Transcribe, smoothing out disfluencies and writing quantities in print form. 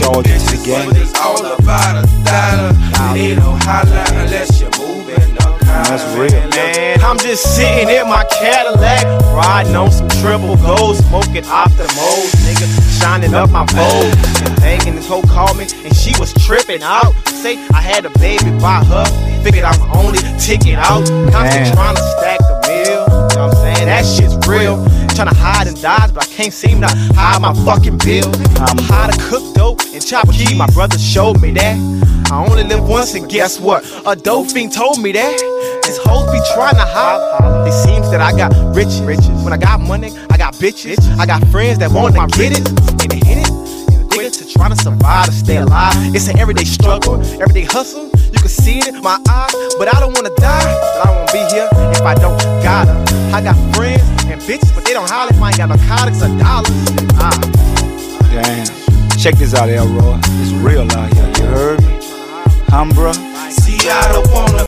all this to the game. It's all about a dollar. Ain't no holla unless you're moving the car. That's real, man. I'm just sitting in my Cadillac, riding on some triple gold, smoking off the mold, nigga, shining up my bowl. And banging this hoe called me, and she was tripping out. Say I had a baby by her, figured I was only ticket out. Constantly trying to stack the meal, you know what I'm saying? That shit's real. Trying to hide and dodge, but I can't seem to hide my fucking bill. I'm how to cook dope and chop key. My brother showed me that. I only live once, and guess what? A dope fiend told me that. These hoes be trying to holler. It seems that I got riches. When I got money, I got bitches. I got friends that want to get it and hit it. Nigga, to try to survive, to stay alive. It's an everyday struggle, everyday hustle. You can see it in my eyes, but I don't wanna die. But I don't wanna be here if I don't gotta. I got friends and bitches, but they don't holler if I ain't got narcotics or dollars. Damn. Check this out, Elroy. It's real out here. You heard me? Bruh. See, I don't wanna